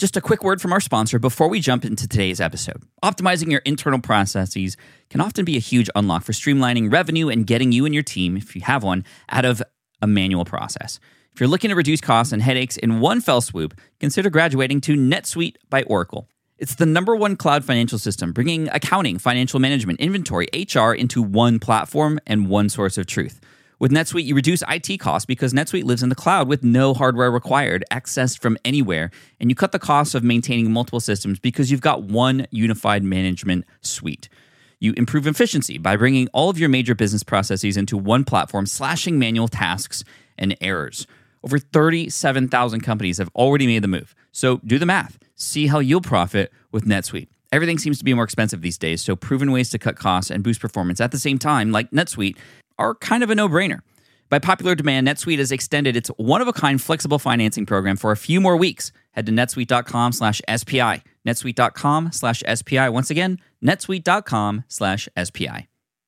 Just a quick word from our sponsor before we jump into today's episode. Optimizing your internal processes can often be a huge unlock for streamlining revenue and getting you and your team, if you have one, out of a manual process. If you're looking to reduce costs and headaches in one fell swoop, consider graduating to NetSuite by Oracle. It's the #1 cloud financial system, bringing accounting, financial management, inventory, HR into one platform and one source of truth. With NetSuite, you reduce IT costs because NetSuite lives in the cloud with no hardware required, accessed from anywhere, and you cut the costs of maintaining multiple systems because you've got one unified management suite. You improve efficiency by bringing all of your major business processes into one platform, slashing manual tasks and errors. Over 37,000 companies have already made the move. So do the math. See how you'll profit with NetSuite. Everything seems to be more expensive these days, so proven ways to cut costs and boost performance at the same time, like NetSuite, are kind of a no-brainer. By popular demand, NetSuite has extended its one-of-a-kind flexible financing program for a few more weeks. Head to netsuite.com/SPI. netsuite.com/SPI. Once again, netsuite.com/SPI.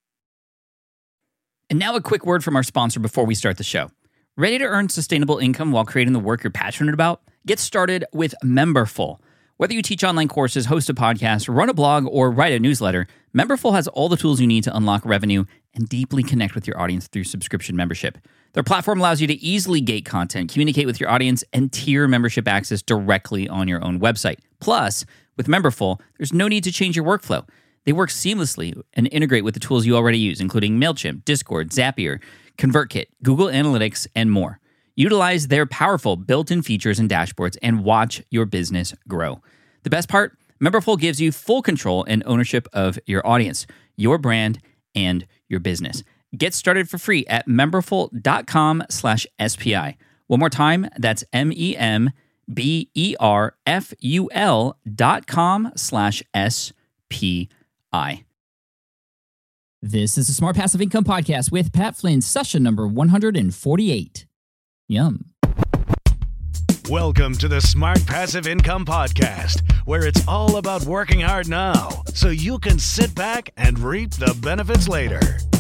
And now a quick word from our sponsor before we start the show. Ready to earn sustainable income while creating the work you're passionate about? Get started with Memberful. Whether you teach online courses, host a podcast, run a blog, or write a newsletter, Memberful has all the tools you need to unlock revenue and deeply connect with your audience through subscription membership. Their platform allows you to easily gate content, communicate with your audience, and tier membership access directly on your own website. Plus, with Memberful, there's no need to change your workflow. They work seamlessly and integrate with the tools you already use, including MailChimp, Discord, Zapier, ConvertKit, Google Analytics, and more. Utilize their powerful built-in features and dashboards and watch your business grow. The best part? Memberful gives you full control and ownership of your audience, your brand, and your business. Get started for free at memberful.com/SPI. One more time, that's memberful.com/SPI. This is the Smart Passive Income Podcast with Pat Flynn, session number 148. Yum. Welcome to the Smart Passive Income Podcast, where it's all about working hard now so you can sit back and reap the benefits later.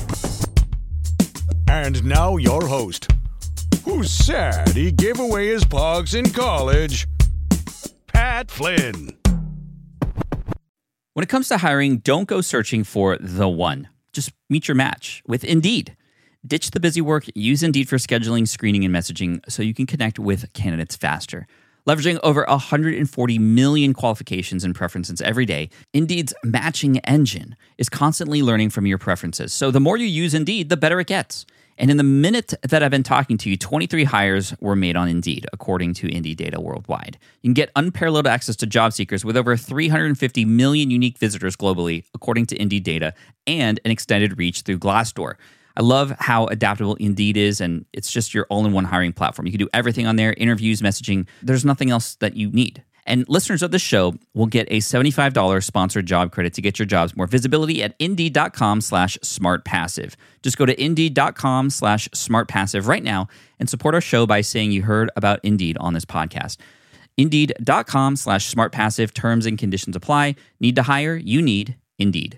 And now your host, who's sad he gave away his pogs in college, Pat Flynn. When it comes to hiring, don't go searching for the one. Just meet your match with Indeed. Ditch the busy work, use Indeed for scheduling, screening, and messaging so you can connect with candidates faster. Leveraging over 140 million qualifications and preferences every day, Indeed's matching engine is constantly learning from your preferences. So the more you use Indeed, the better it gets. And in the minute that I've been talking to you, 23 hires were made on Indeed, according to Indeed data worldwide. You can get unparalleled access to job seekers with over 350 million unique visitors globally, according to Indeed data, and an extended reach through Glassdoor. I love how adaptable Indeed is, and it's just your all-in-one hiring platform. You can do everything on there, interviews, messaging. There's nothing else that you need. And listeners of this show will get a $75 sponsored job credit to get your jobs more visibility at Indeed.com/SmartPassive. Just go to Indeed.com/SmartPassive right now and support our show by saying you heard about Indeed on this podcast. Indeed.com/SmartPassive. Terms and conditions apply. Need to hire? You need Indeed.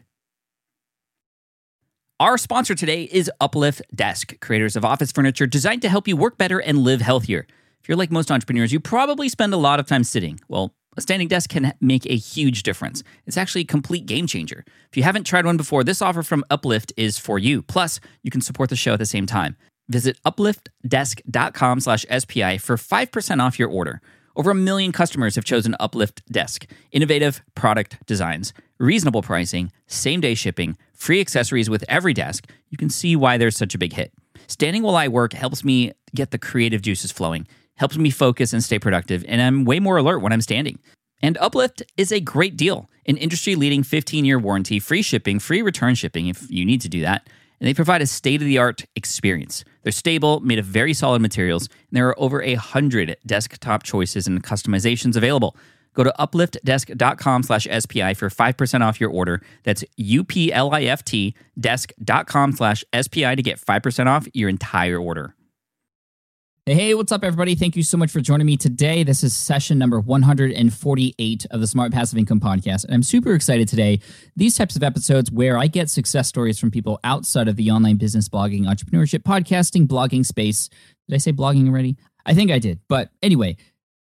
Our sponsor today is Uplift Desk, creators of office furniture designed to help you work better and live healthier. If you're like most entrepreneurs, you probably spend a lot of time sitting. Well, a standing desk can make a huge difference. It's actually a complete game changer. If you haven't tried one before, this offer from Uplift is for you. Plus, you can support the show at the same time. Visit upliftdesk.com/SPI for 5% off your order. Over 1 million customers have chosen Uplift Desk. Innovative product designs, reasonable pricing, same-day shipping, free accessories with every desk. You can see why there's such a big hit. Standing while I work helps me get the creative juices flowing, helps me focus and stay productive, and I'm way more alert when I'm standing. And Uplift is a great deal. An industry-leading 15-year warranty, free shipping, free return shipping if you need to do that. And they provide a state-of-the-art experience. They're stable, made of very solid materials, and there are over 100 desktop choices and customizations available. Go to upliftdesk.com/SPI for 5% off your order. That's UPLIFT desk.com/SPI to get 5% off your entire order. Hey, what's up, everybody? Thank you so much for joining me today. This is session number 148 of the Smart Passive Income Podcast, and I'm super excited today. These types of episodes where I get success stories from people outside of the online business, blogging, entrepreneurship, podcasting, blogging space. Did I say blogging already? I think I did. But anyway,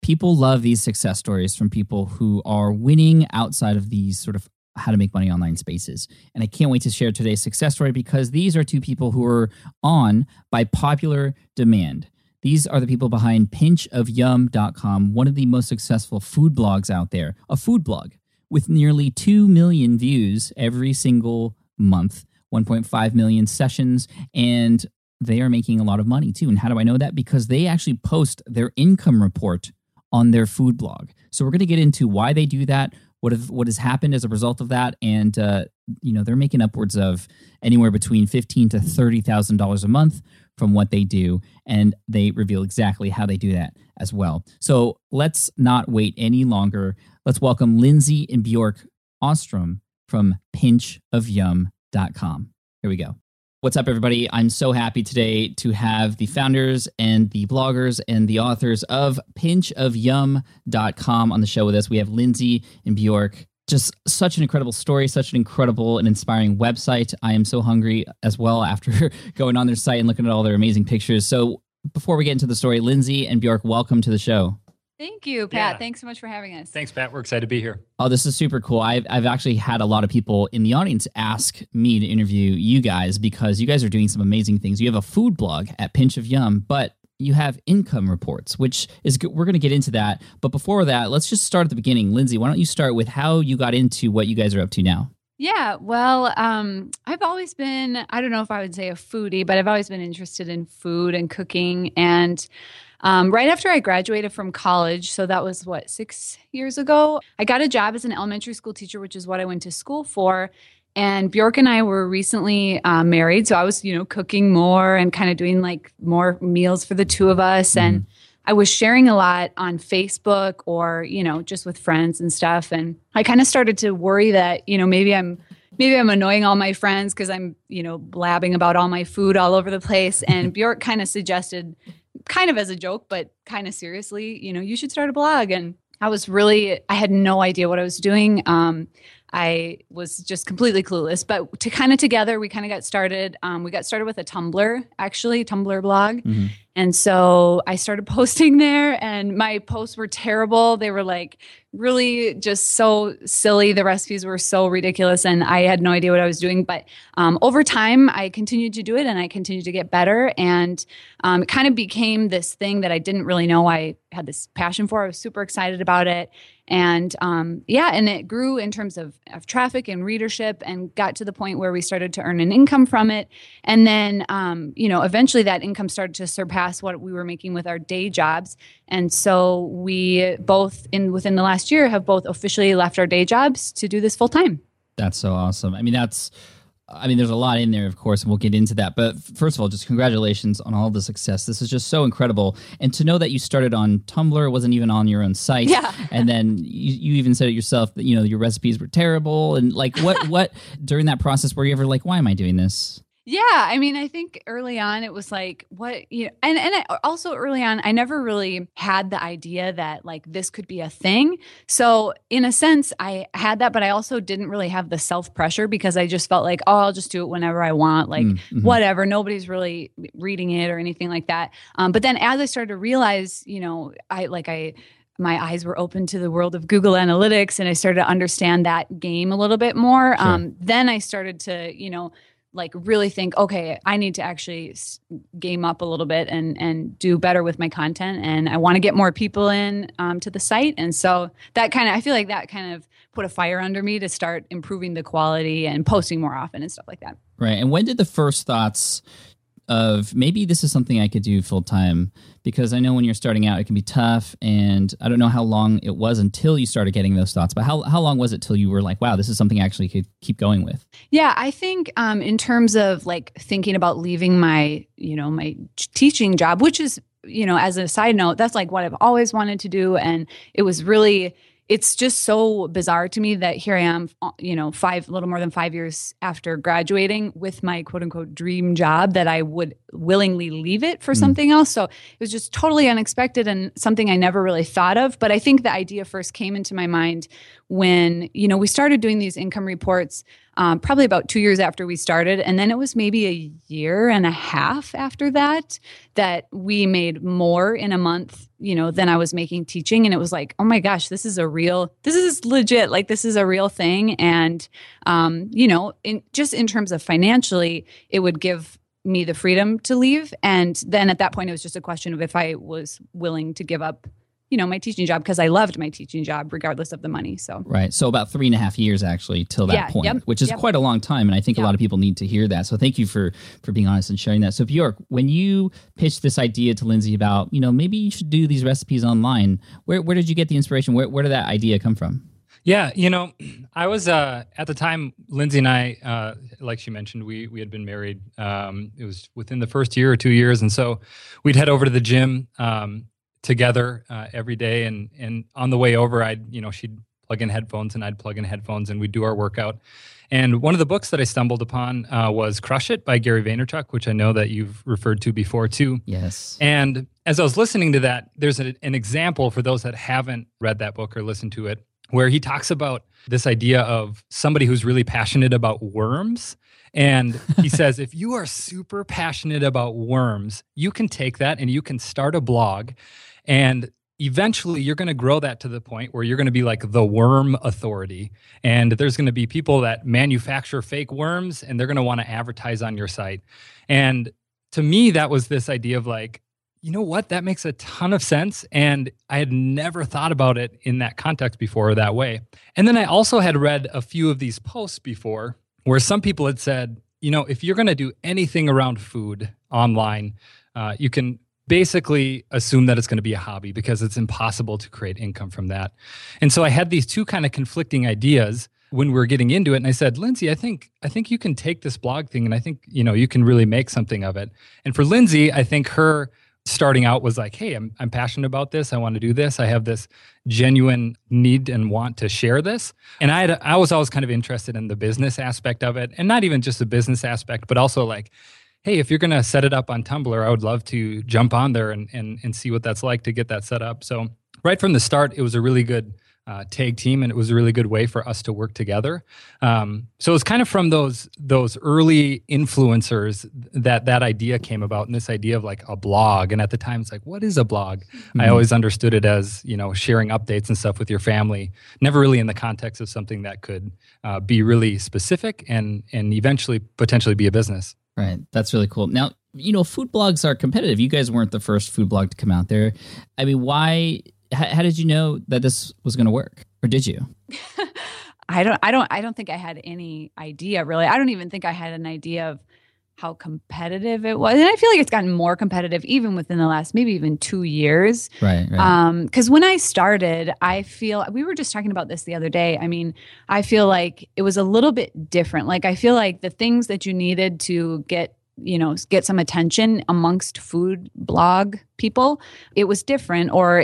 People love these success stories from people who are winning outside of these sort of how to make money online spaces. And I can't wait to share today's success story because these are two people who are on by popular demand. These are the people behind pinchofyum.com, one of the most successful food blogs out there, a food blog with nearly 2 million views every single month, 1.5 million sessions, and they are making a lot of money too. And how do I know that? Because they actually post their income report on their food blog. So we're going to get into why they do that, what has happened as a result of that, and they're making upwards of anywhere between $15,000 to $30,000 a month from what they do, and they reveal exactly how they do that as well. So let's not wait any longer. Let's welcome Lindsay and Bjork Ostrom from pinchofyum.com. Here we go. What's up, everybody? I'm so happy today to have the founders and the bloggers and the authors of pinchofyum.com on the show with us. We have Lindsay and Bjork. Just such an incredible story, such an incredible and inspiring website. I am so hungry as well after going on their site and looking at all their amazing pictures. So before we get into the story, Lindsay and Bjork, welcome to the show. Thank you, Pat. Yeah. Thanks so much for having us. Thanks, Pat. We're excited to be here. Oh, this is super cool. I've actually had a lot of people in the audience ask me to interview you guys because you guys are doing some amazing things. You have a food blog at Pinch of Yum, but you have income reports, which is good. We're going to get into that. But before that, let's just start at the beginning. Lindsay, why don't you start with how you got into what you guys are up to now? Yeah, well, I've always been, I don't know if I would say a foodie, but I've always been interested in food and cooking. And right after I graduated from college, so that was 6 years ago, I got a job as an elementary school teacher, which is what I went to school for. And Bjork and I were recently married. So I was, cooking more and kind of doing like more meals for the two of us. Mm-hmm. And I was sharing a lot on Facebook or, just with friends and stuff. And I kind of started to worry that, maybe I'm annoying all my friends because I'm, blabbing about all my food all over the place. And Bjork kind of suggested, kind of as a joke, but kind of seriously, you should start a blog. And I had no idea what I was doing. I was just completely clueless, but together we kind of got started. We got started with a Tumblr blog. Mm-hmm. And so I started posting there and my posts were terrible. They were like really just so silly. The recipes were so ridiculous and I had no idea what I was doing. But over time, I continued to do it and I continued to get better. And it kind of became this thing that I didn't really know I had this passion for. I was super excited about it. And and it grew in terms of traffic and readership and got to the point where we started to earn an income from it. And then, eventually that income started to surpass what we were making with our day jobs. And so we both within the last year have both officially left our day jobs to do this full time. That's so awesome. there's a lot in there, of course, and we'll get into that. But first of all, just congratulations on all the success. This is just so incredible. And to know that you started on Tumblr, wasn't even on your own site. Yeah. And then you even said it yourself that, your recipes were terrible. And like what during that process, were you ever like, why am I doing this? Yeah, I think early on it was like, also early on, I never really had the idea that like this could be a thing. So in a sense, I had that, but I also didn't really have the self-pressure because I just felt like, oh, I'll just do it whenever I want, like whatever, nobody's really reading it or anything like that. But then as I started to realize, my eyes were open to the world of Google Analytics and I started to understand that game a little bit more. Sure. Then I started to, really think, okay, I need to actually game up a little bit and do better with my content. And I want to get more people in to the site. And so I feel like that kind of put a fire under me to start improving the quality and posting more often and stuff like that. Right. And when did the first thoughts of maybe this is something I could do full time? Because I know when you're starting out, it can be tough. And I don't know how long it was until you started getting those thoughts, but how long was it till you were like, wow, this is something I actually could keep going with? Yeah, I think in terms of like thinking about leaving my, my teaching job, which is, as a side note, that's like what I've always wanted to do. And it was really, it's just so bizarre to me that here I am, a little more than 5 years after graduating with my quote unquote dream job that I would willingly leave it for something else. So it was just totally unexpected and something I never really thought of. But I think the idea first came into my mind when, we started doing these income reports. probably about 2 years after we started. And then it was maybe a year and a half after that we made more in a month, than I was making teaching. And it was like, oh my gosh, this is legit. Like, this is a real thing. And, in terms of financially, it would give me the freedom to leave. And then at that point, it was just a question of if I was willing to give up my teaching job, because I loved my teaching job regardless of the money. So right. So about 3.5 years actually till that point, which is quite a long time. And I think a lot of people need to hear that. So thank you for being honest and sharing that. So Bjork, when you pitched this idea to Lindsay about, maybe you should do these recipes online, where did you get the inspiration? Where did that idea come from? Yeah, I was at the time, Lindsay and I, like she mentioned, we had been married. It was within the first year or 2 years. And so we'd head over to the gym together every day, and on the way over, she'd plug in headphones and I'd plug in headphones, and we'd do our workout. And one of the books that I stumbled upon was Crush It by Gary Vaynerchuk, which I know that you've referred to before too. Yes. And as I was listening to that, there's an example for those that haven't read that book or listened to it, where he talks about this idea of somebody who's really passionate about worms. And he says, if you are super passionate about worms, you can take that and you can start a blog, and eventually you're going to grow that to the point where you're going to be like the worm authority. And there's going to be people that manufacture fake worms, and they're going to want to advertise on your site. And to me, that was this idea of like, you know what? That makes a ton of sense. And I had never thought about it in that context before or that way. And then I also had read a few of these posts before where some people had said, if you're going to do anything around food online, you can basically assume that it's going to be a hobby because it's impossible to create income from that. And so I had these two kind of conflicting ideas when we were getting into it. And I said, Lindsay, I think you can take this blog thing, and I think, you can really make something of it. And for Lindsay, I think her starting out was like, hey, I'm passionate about this. I want to do this. I have this genuine need and want to share this. And I was always kind of interested in the business aspect of it, and not even just the business aspect, but also like, hey, if you're going to set it up on Tumblr, I would love to jump on there and see what that's like to get that set up. So right from the start, it was a really good tag team, and it was a really good way for us to work together. So it's kind of from those early influencers that idea came about, and this idea of like a blog. And at the time, it's like, what is a blog? Mm-hmm. I always understood it as, sharing updates and stuff with your family, never really in the context of something that could be really specific and eventually potentially be a business. Right. That's really cool. Now, food blogs are competitive. You guys weren't the first food blog to come out there. I mean, why? How did you know that this was going to work, or did you? I don't think I had any idea, really. I don't even think I had an idea of how competitive it was. And I feel like it's gotten more competitive even within the last maybe even 2 years. Right. Because when I started, we were just talking about this the other day. I mean, I feel like it was a little bit different. Like, I feel like the things that you needed to get some attention amongst food blog people, it was different, or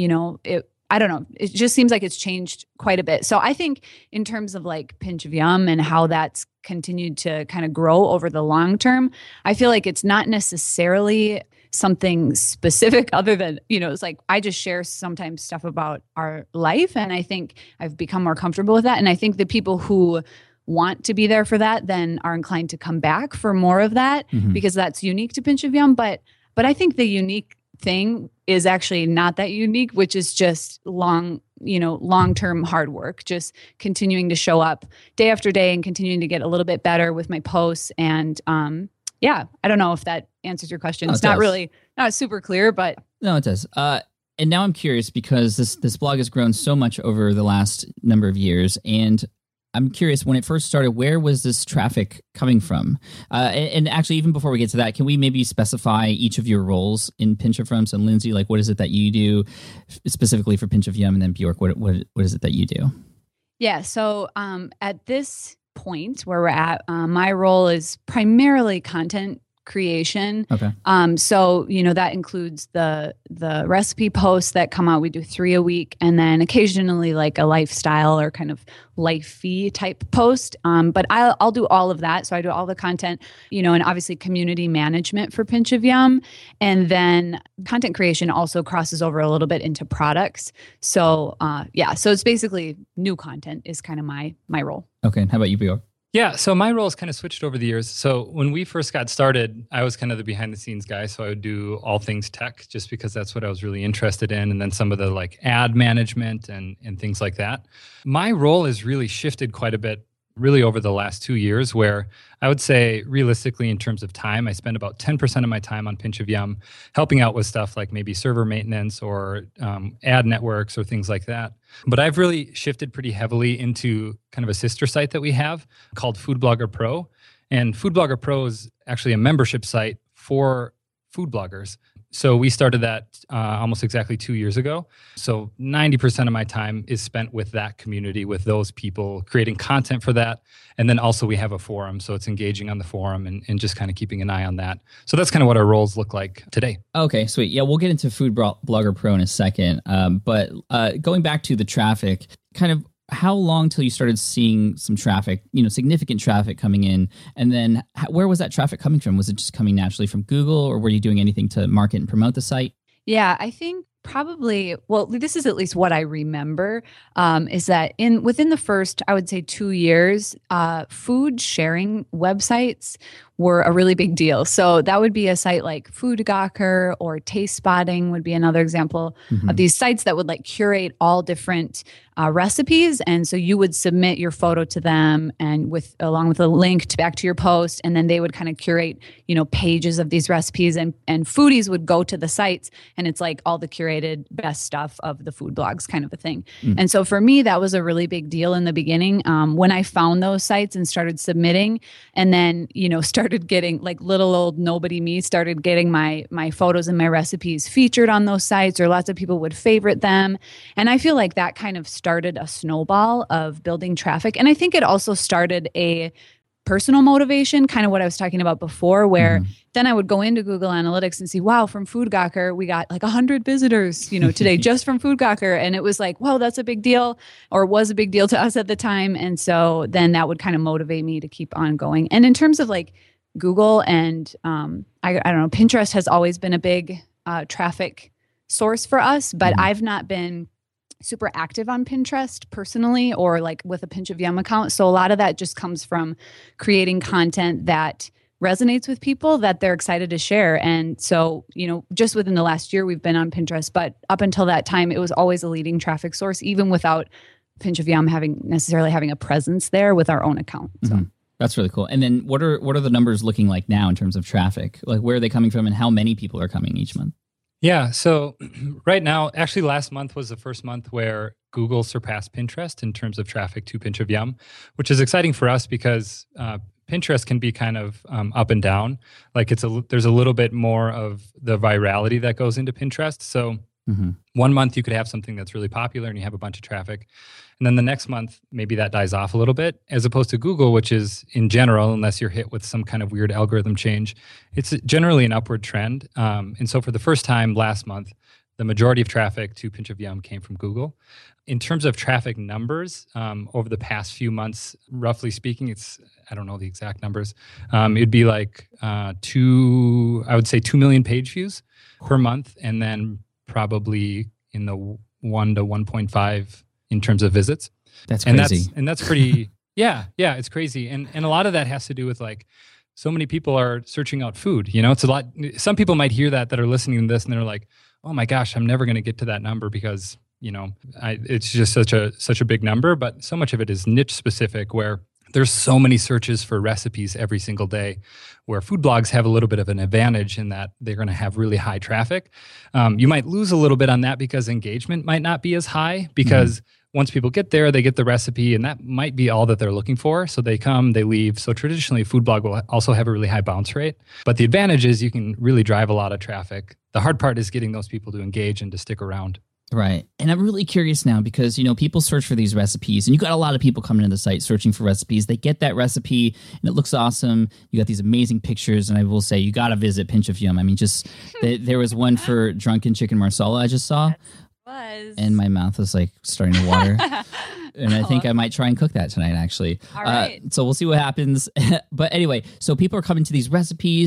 I don't know. It just seems like it's changed quite a bit. So I think in terms of like Pinch of Yum and how that's continued to kind of grow over the long term, I feel like it's not necessarily something specific other than, it's like I just share sometimes stuff about our life. And I think I've become more comfortable with that. And I think the people who want to be there for that then are inclined to come back for more of that, because that's unique to Pinch of Yum. But I think the unique thing is actually not that unique, which is just long-term hard work, just continuing to show up day after day and continuing to get a little bit better with my posts. And I don't know if that answers your question. It's not super clear, but no, it does. And now I'm curious, because this blog has grown so much over the last number of years, and I'm curious, when it first started, where was this traffic coming from? And actually, even before we get to that, can we maybe specify each of your roles in Pinch of Yum? So Lindsay, like, what is it that you do specifically for Pinch of Yum? And then Bjork, what is it that you do? Yeah, so at this point where we're at, my role is primarily content creation. Okay. So, that includes the recipe posts that come out. We do 3 a week, and then occasionally like a lifestyle or kind of life-y type post. But I'll do all of that. So I do all the content, and obviously community management for Pinch of Yum. And then content creation also crosses over a little bit into products. So, so it's basically new content is kind of my role. Okay. How about you, Bjork? Yeah, so my roles kind of switched over the years. So when we first got started, I was kind of the behind the scenes guy. So I would do all things tech just because that's what I was really interested in. And then some of the like ad management and things like that. My role has really shifted quite a bit really over the last 2 years, where I would say realistically in terms of time, I spend about 10% of my time on Pinch of Yum helping out with stuff like maybe server maintenance or ad networks or things like that. But I've really shifted pretty heavily into kind of a sister site that we have called Food Blogger Pro. And Food Blogger Pro is actually a membership site for food bloggers. So we started that almost exactly 2 years ago. So 90% of my time is spent with that community, with those people, creating content for that. And then also we have a forum. So it's engaging on the forum and just kind of keeping an eye on that. So that's kind of what our roles look like today. Okay, sweet. Yeah, we'll get into Food Blogger Pro in a second. But going back to the traffic, kind of how long till you started seeing some traffic, significant traffic coming in? And then where was that traffic coming from? Was it just coming naturally from Google, or were you doing anything to market and promote the site? Yeah, I think probably, well, this is at least what I remember, is that within the first, I would say 2 years, food sharing websites were a really big deal. So that would be a site like Food Gawker or Taste Spotting would be another example of these sites that would like curate all different recipes. And so you would submit your photo to them and along with a link back to your post, and then they would kind of curate, pages of these recipes, and foodies would go to the sites, and it's like all the curated best stuff of the food blogs kind of a thing. And so for me, that was a really big deal in the beginning. When I found those sites and started submitting, and then, started getting like little old nobody me started getting my photos and my recipes featured on those sites, or lots of people would favorite them. And I feel like that kind of started a snowball of building traffic. And I think it also started a personal motivation, kind of what I was talking about before, where then I would go into Google Analytics and see, wow, from Food Gawker, we got like 100 visitors, today just from Food Gawker. And it was like, wow, that's a big deal, or was a big deal to us at the time. And so then that would kind of motivate me to keep on going. And in terms of like Google and I don't know, Pinterest has always been a big traffic source for us, but I've not been super active on Pinterest personally, or like with a Pinch of Yum account. So a lot of that just comes from creating content that resonates with people that they're excited to share. And so, just within the last year, we've been on Pinterest, but up until that time, it was always a leading traffic source, even without Pinch of Yum necessarily having a presence there with our own account. So. That's really cool. And then what are the numbers looking like now in terms of traffic? Like, where are they coming from, and how many people are coming each month? Yeah, so right now, actually last month was the first month where Google surpassed Pinterest in terms of traffic to Pinch of Yum, which is exciting for us because Pinterest can be kind of up and down. Like there's a little bit more of the virality that goes into Pinterest. So 1 month you could have something that's really popular and you have a bunch of traffic. And then the next month, maybe that dies off a little bit, as opposed to Google, which is in general, unless you're hit with some kind of weird algorithm change, it's generally an upward trend. And so for the first time last month, the majority of traffic to Pinch of Yum came from Google. In terms of traffic numbers, over the past few months, roughly speaking, I don't know the exact numbers. It'd be like 2 million page views per month, and then probably in the 1 to 1.5 in terms of visits. That's crazy. And that's pretty, yeah, it's crazy. And a lot of that has to do with like, so many people are searching out food. It's a lot. Some people might hear that are listening to this and they're like, oh my gosh, I'm never going to get to that number because, it's just such a big number. But so much of it is niche specific, where there's so many searches for recipes every single day, where food blogs have a little bit of an advantage in that they're going to have really high traffic. You might lose a little bit on that because engagement might not be as high, because once people get there, they get the recipe, and that might be all that they're looking for. So they come, they leave. So traditionally, a food blog will also have a really high bounce rate. But the advantage is you can really drive a lot of traffic. The hard part is getting those people to engage and to stick around. Right. And I'm really curious now because, people search for these recipes, and you got a lot of people coming to the site searching for recipes. They get that recipe and it looks awesome. You got these amazing pictures, and I will say you got to visit Pinch of Yum. I mean, there was one for drunken chicken marsala I just saw. And my mouth was like starting to water. And I think I might try and cook that tonight, actually. All right. So we'll see what happens. But anyway, so people are coming to these recipes.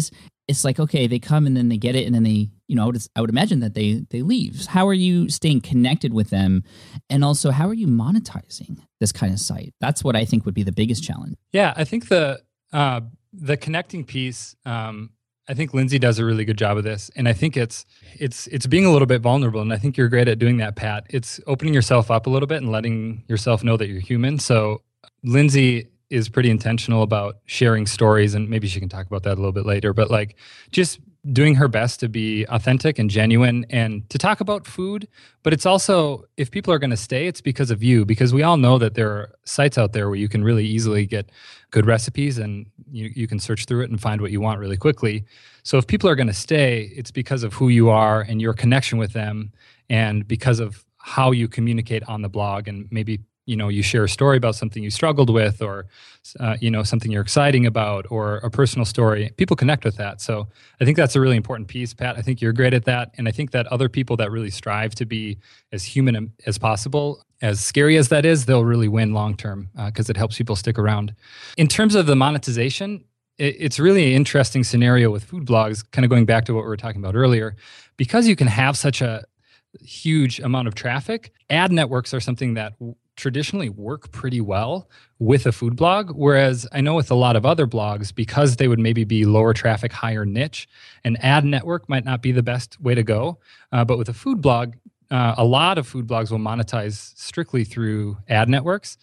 it's like, okay, they come and then they get it, and then they, I would imagine that they leave. How are you staying connected with them? And also, how are you monetizing this kind of site? That's what I think would be the biggest challenge. Yeah, I think the connecting piece, I think Lindsay does a really good job of this. And I think it's being a little bit vulnerable. And I think you're great at doing that, Pat. It's opening yourself up a little bit and letting yourself know that you're human. So Lindsay is pretty intentional about sharing stories, and maybe she can talk about that a little bit later, but like just doing her best to be authentic and genuine and to talk about food. But it's also, if people are going to stay, it's because of you, because we all know that there are sites out there where you can really easily get good recipes, and you can search through it and find what you want really quickly. So if people are going to stay, it's because of who you are and your connection with them, and because of how you communicate on the blog. And maybe you share a story about something you struggled with, or, something you're exciting about, or a personal story. People connect with that. So I think that's a really important piece, Pat. I think you're great at that. And I think that other people that really strive to be as human as possible, as scary as that is, they'll really win long-term because it helps people stick around. In terms of the monetization, it's really an interesting scenario with food blogs, kind of going back to what we were talking about earlier. Because you can have such a huge amount of traffic, ad networks are something that traditionally work pretty well with a food blog. Whereas I know with a lot of other blogs, because they would maybe be lower traffic, higher niche, an ad network might not be the best way to go. But with a food blog, a lot of food blogs will monetize strictly through ad networks.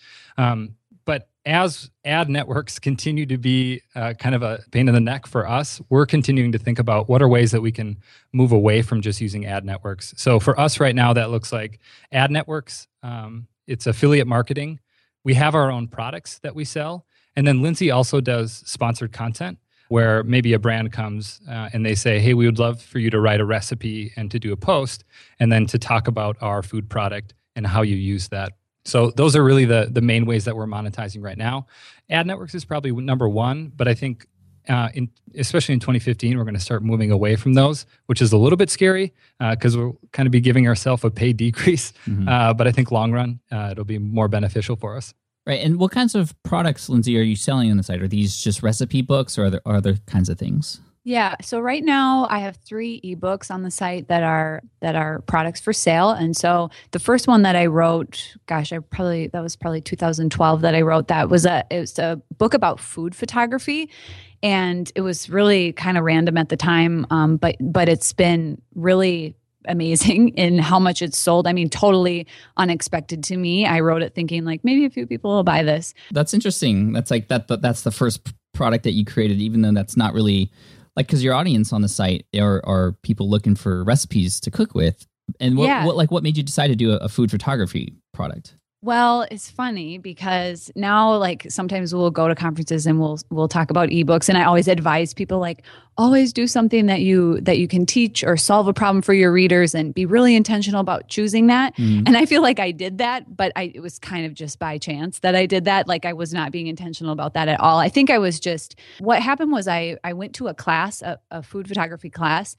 But as ad networks continue to be kind of a pain in the neck for us, we're continuing to think about what are ways that we can move away from just using ad networks. So for us right now, that looks like ad networks. It's affiliate marketing. We have our own products that we sell. And then Lindsay also does sponsored content, where maybe a brand comes and they say, hey, we would love for you to write a recipe and to do a post, and then to talk about our food product and how you use that. So those are really the main ways that we're monetizing right now. Ad networks is probably number one, but I think especially in 2015, we're going to start moving away from those, which is a little bit scary because we'll kind of be giving ourselves a pay decrease. But I think long run, it'll be more beneficial for us. Right. And what kinds of products, Lindsay, are you selling on the site? Are these just recipe books, or are there other kinds of things? Yeah. So right now I have 3 ebooks on the site that are products for sale. And so the first one that I wrote, that was probably 2012 that I wrote. It was a book about food photography. And it was really kind of random at the time. But it's been really amazing in how much it's sold. I mean, totally unexpected to me. I wrote it thinking like maybe a few people will buy this. That's interesting. That's like that's the first product that you created, even though that's not really like, because your audience on the site are people looking for recipes to cook with. And what made you decide to do a food photography product? Well, it's funny because now, like, sometimes we'll go to conferences and we'll talk about ebooks, and I always advise people, like, always do something that you can teach or solve a problem for your readers, and be really intentional about choosing that. And I feel like I did that, but it was kind of just by chance that I did that. Like, I was not being intentional about that at all. I think I was just, what happened was I went to a class, a food photography class.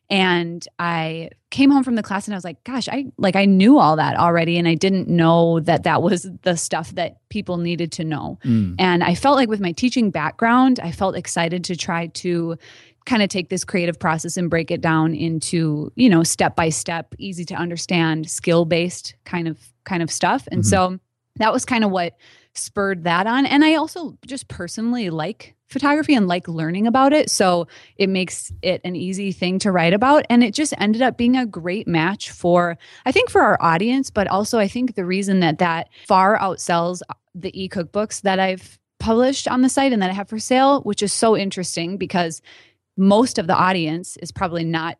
And I came home from the class and I was like, gosh, I knew all that already. And I didn't know that was the stuff that people needed to know. And I felt like with my teaching background, I felt excited to try to kind of take this creative process and break it down into, step-by-step, easy to understand, skill-based kind of stuff. And so that was kind of what spurred that on. And I also just personally like photography and like learning about it. So it makes it an easy thing to write about. And it just ended up being a great match for our audience, but also I think the reason that far outsells the e-cookbooks that I've published on the site and that I have for sale, which is so interesting because most of the audience is probably not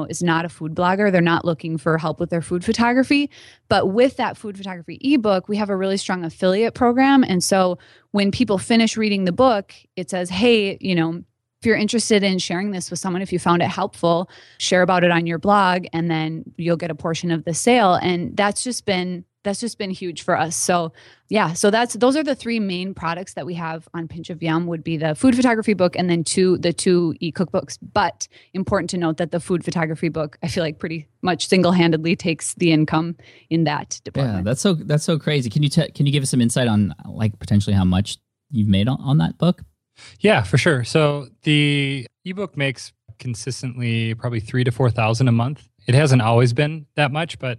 a food blogger. They're not looking for help with their food photography. But with that food photography ebook, we have a really strong affiliate program. And so when people finish reading the book, it says, hey, if you're interested in sharing this with someone, if you found it helpful, share about it on your blog, and then you'll get a portion of the sale. And that's just been huge for us. So yeah, so those are the 3 main products that we have on Pinch of Yum, would be the food photography book and then the two e-cookbooks. But important to note that the food photography book, I feel like pretty much single-handedly takes the income in that department. Yeah, that's so crazy. Can you give us some insight on like potentially how much you've made on that book? Yeah, for sure. So the ebook makes consistently probably 3,000 to 4,000 a month. It hasn't always been that much, but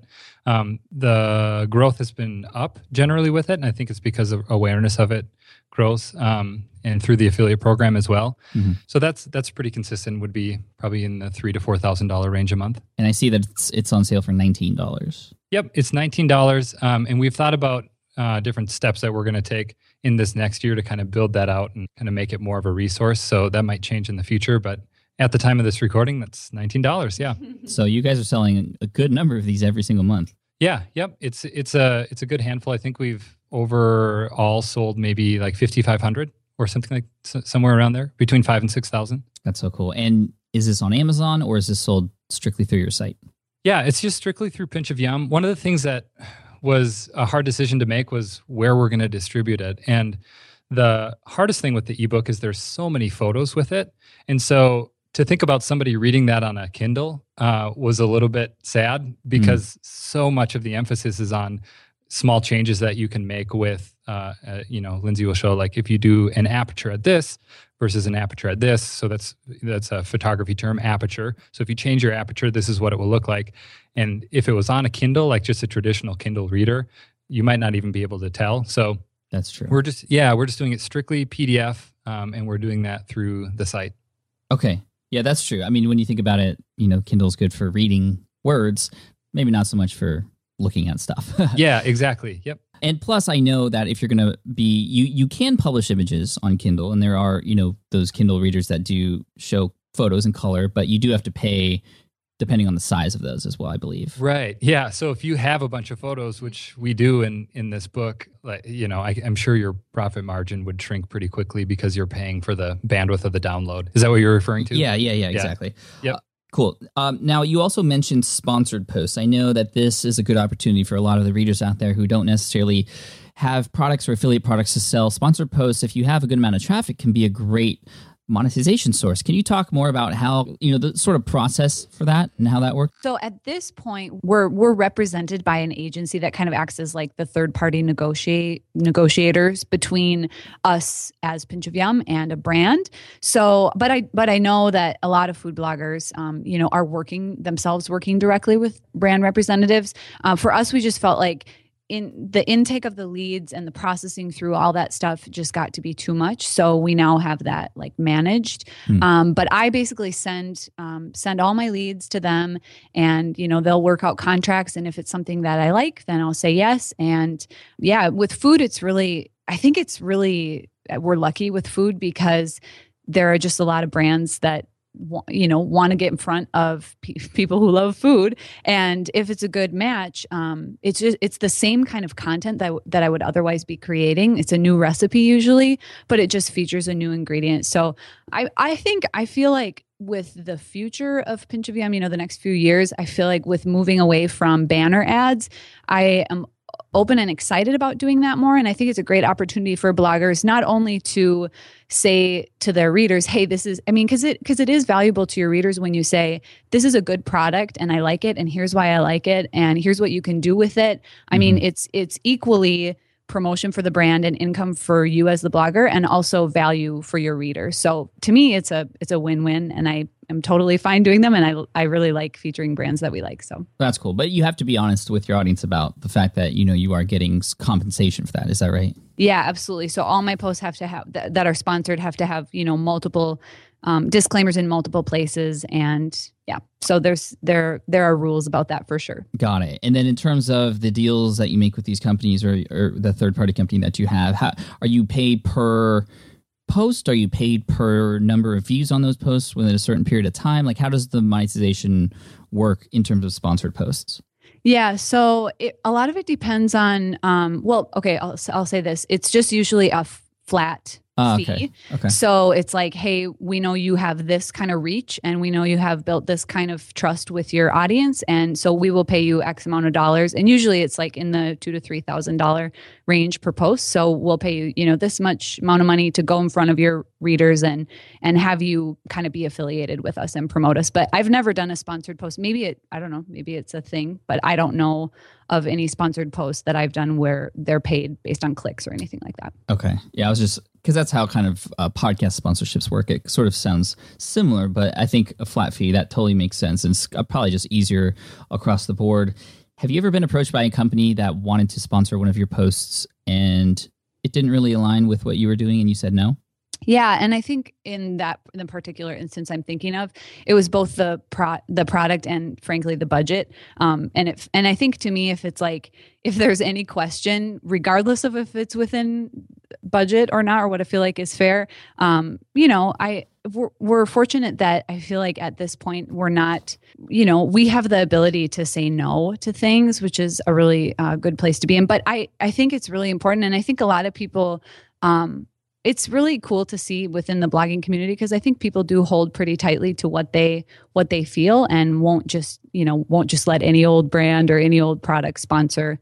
the growth has been up generally with it, and I think it's because of awareness of it grows, and through the affiliate program as well. Mm-hmm. So that's pretty consistent. Would be probably in the $3,000 to $4,000 range a month. And I see that it's on sale for $19. Yep, it's $19, and we've thought about different steps that we're going to take in this next year to kind of build that out and kind of make it more of a resource. So that might change in the future, but at the time of this recording, that's $19. Yeah. So you guys are selling a good number of these every single month. Yeah. Yep. It's a good handful. I think we've overall sold maybe like 5,500 or something like somewhere around there, between 5,000 and 6,000. That's so cool. And is this on Amazon or is this sold strictly through your site? Yeah, it's just strictly through Pinch of Yum. One of the things that was a hard decision to make was where we're going to distribute it. And the hardest thing with the ebook is there's so many photos with it. And so to think about somebody reading that on a Kindle was a little bit sad because so much of the emphasis is on small changes that you can make with, Lindsay will show, like if you do an aperture at this versus an aperture at this. So that's a photography term, aperture. So if you change your aperture, this is what it will look like. And if it was on a Kindle, like just a traditional Kindle reader, you might not even be able to tell. So that's true. We're just doing it strictly PDF, and we're doing that through the site. Okay. Yeah, that's true. I mean, when you think about it, Kindle's good for reading words, maybe not so much for looking at stuff. Yeah, exactly. Yep. And plus, I know that if you're going to be, you can publish images on Kindle, and there are, those Kindle readers that do show photos in color, but you do have to pay depending on the size of those as well, I believe. Right. Yeah. So if you have a bunch of photos, which we do in this book, like, I'm sure your profit margin would shrink pretty quickly because you're paying for the bandwidth of the download. Is that what you're referring to? Yeah, exactly. Yep. Cool. Now, you also mentioned sponsored posts. I know that this is a good opportunity for a lot of the readers out there who don't necessarily have products or affiliate products to sell. Sponsored posts, if you have a good amount of traffic, can be a great monetization source. Can you talk more about how, the sort of process for that and how that works? So at this point, we're represented by an agency that kind of acts as like the third party negotiators between us as Pinch of Yum and a brand. So, but I know that a lot of food bloggers, are working directly with brand representatives. For us, we just felt like in the intake of the leads and the processing through all that stuff just got to be too much. So we now have that like managed. But I basically send all my leads to them, and, they'll work out contracts. And if it's something that I like, then I'll say yes. And yeah, with food, I think we're lucky with food because there are just a lot of brands that want to get in front of people who love food. And if it's a good match, it's the same kind of content that I would otherwise be creating. It's a new recipe usually, but it just features a new ingredient. So I feel like with the future of Pinch of Yum, the next few years, I feel like with moving away from banner ads, I am open and excited about doing that more. And I think it's a great opportunity for bloggers, not only to say to their readers, hey, because it is valuable to your readers when you say, this is a good product and I like it, and here's why I like it, and here's what you can do with it. I mean, it's equally promotion for the brand and income for you as the blogger, and also value for your readers. So to me, it's a win-win, and I am totally fine doing them. And I really like featuring brands that we like. So that's cool. But you have to be honest with your audience about the fact that, you are getting compensation for that. Is that right? Yeah, absolutely. So all my posts have to have that are sponsored have to have, multiple disclaimers in multiple places. And yeah, so there are rules about that for sure. Got it. And then in terms of the deals that you make with these companies or the third party company that you have, are you paid per post? Are you paid per number of views on those posts within a certain period of time? Like, how does the monetization work in terms of sponsored posts? Yeah, so a lot of it depends on, I'll say this. It's just usually a flat fee. Okay. So it's like, hey, we know you have this kind of reach, and we know you have built this kind of trust with your audience, and so we will pay you X amount of dollars. And usually it's like in the $2,000 to $3,000 range per post. So we'll pay you, this much amount of money to go in front of your readers and have you kind of be affiliated with us and promote us. But I've never done a sponsored post. Maybe it's a thing, but I don't know of any sponsored posts that I've done where they're paid based on clicks or anything like that. Okay. Yeah, I was just because that's how kind of podcast sponsorships work. It sort of sounds similar, but I think a flat fee, that totally makes sense. And it's probably just easier across the board. Have you ever been approached by a company that wanted to sponsor one of your posts and it didn't really align with what you were doing and you said no? Yeah, and I think in the particular instance I'm thinking of, it was both the product and frankly the budget. And I think to me, if there's any question, regardless of if it's within budget or not, or what I feel like is fair, we're fortunate that I feel like at this point we're not, we have the ability to say no to things, which is a really good place to be in. But I think it's really important, and I think a lot of people. It's really cool to see within the blogging community, because I think people do hold pretty tightly to what they feel and won't just let any old brand or any old product sponsor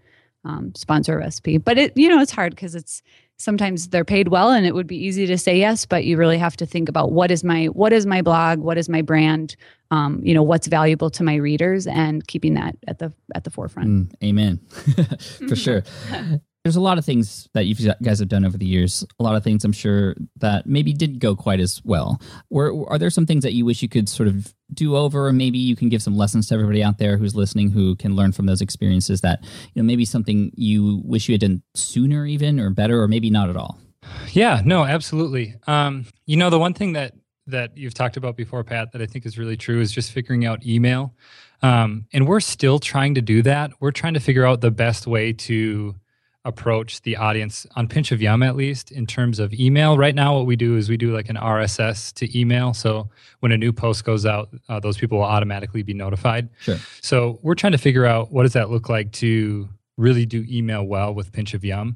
a recipe. But it's hard because it's sometimes they're paid well and it would be easy to say yes, but you really have to think about what is my blog, what is my brand, what's valuable to my readers, and keeping that at the forefront. Amen. For sure. There's a lot of things that you guys have done over the years, a lot of things I'm sure that maybe didn't go quite as well. Are there some things that you wish you could sort of do over, or maybe you can give some lessons to everybody out there who's listening who can learn from those experiences that, maybe something you wish you had done sooner even, or better, or maybe not at all? Yeah, no, absolutely. The one thing that you've talked about before, Pat, that I think is really true is just figuring out email. And we're still trying to do that. We're trying to figure out the best way to approach the audience on Pinch of Yum, at least in terms of email. Right now, what we do is we do like an RSS to email. So when a new post goes out, those people will automatically be notified. Sure. So we're trying to figure out what does that look like to really do email well with Pinch of Yum.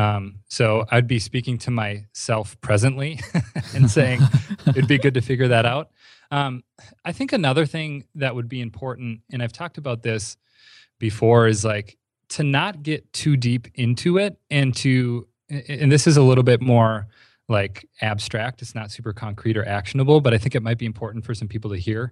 So I'd be speaking to myself presently and saying it'd be good to figure that out. I think another thing that would be important, and I've talked about this before, is like to not get too deep into it, and this is a little bit more like abstract. It's not super concrete or actionable, but I think it might be important for some people to hear.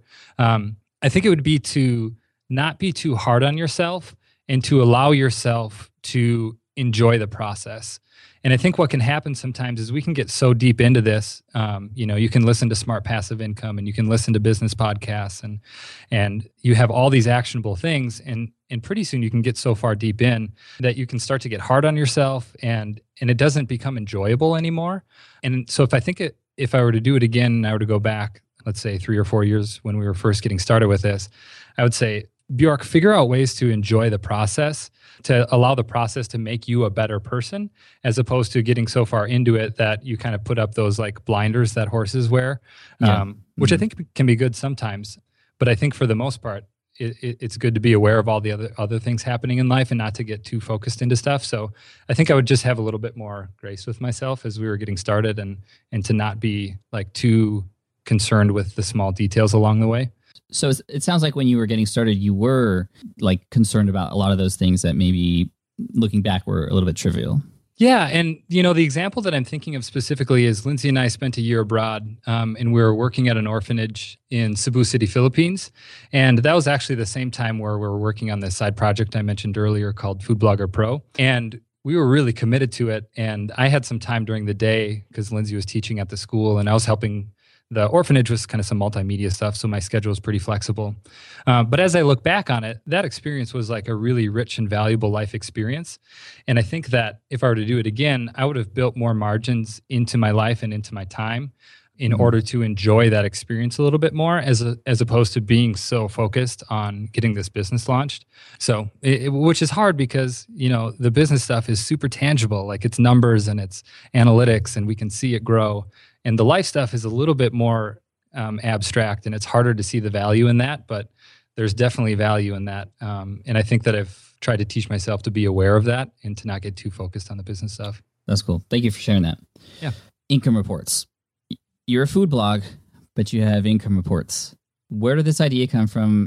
I think it would be to not be too hard on yourself and to allow yourself to enjoy the process. And I think what can happen sometimes is we can get so deep into this. You can listen to Smart Passive Income, and you can listen to business podcasts, and you have all these actionable things, and pretty soon you can get so far deep in that you can start to get hard on yourself, and it doesn't become enjoyable anymore. And so if I were to do it again, and I were to go back, let's say 3 or 4 years when we were first getting started with this, I would say, Bjork, figure out ways to enjoy the process, to allow the process to make you a better person, as opposed to getting so far into it that you kind of put up those like blinders that horses wear, which I think can be good sometimes. But I think for the most part, it's good to be aware of all the other things happening in life and not to get too focused into stuff. So I think I would just have a little bit more grace with myself as we were getting started, and to not be like too concerned with the small details along the way. So it sounds like when you were getting started, you were like concerned about a lot of those things that maybe looking back were a little bit trivial. Yeah. And, the example that I'm thinking of specifically is Lindsay and I spent a year abroad, and we were working at an orphanage in Cebu City, Philippines. And that was actually the same time where we were working on this side project I mentioned earlier called Food Blogger Pro. And we were really committed to it. And I had some time during the day because Lindsay was teaching at the school and I was helping. The orphanage was kind of some multimedia stuff, so my schedule was pretty flexible. But as I look back on it, that experience was like a really rich and valuable life experience. And I think that if I were to do it again, I would have built more margins into my life and into my time in order to enjoy that experience a little bit more, as opposed to being so focused on getting this business launched. So, which is hard because, the business stuff is super tangible, like it's numbers and it's analytics and we can see it grow. And the life stuff is a little bit more abstract, and it's harder to see the value in that, but there's definitely value in that. And I think that I've tried to teach myself to be aware of that and to not get too focused on the business stuff. That's cool. Thank you for sharing that. Yeah. Income reports. You're a food blog, but you have income reports. Where did this idea come from?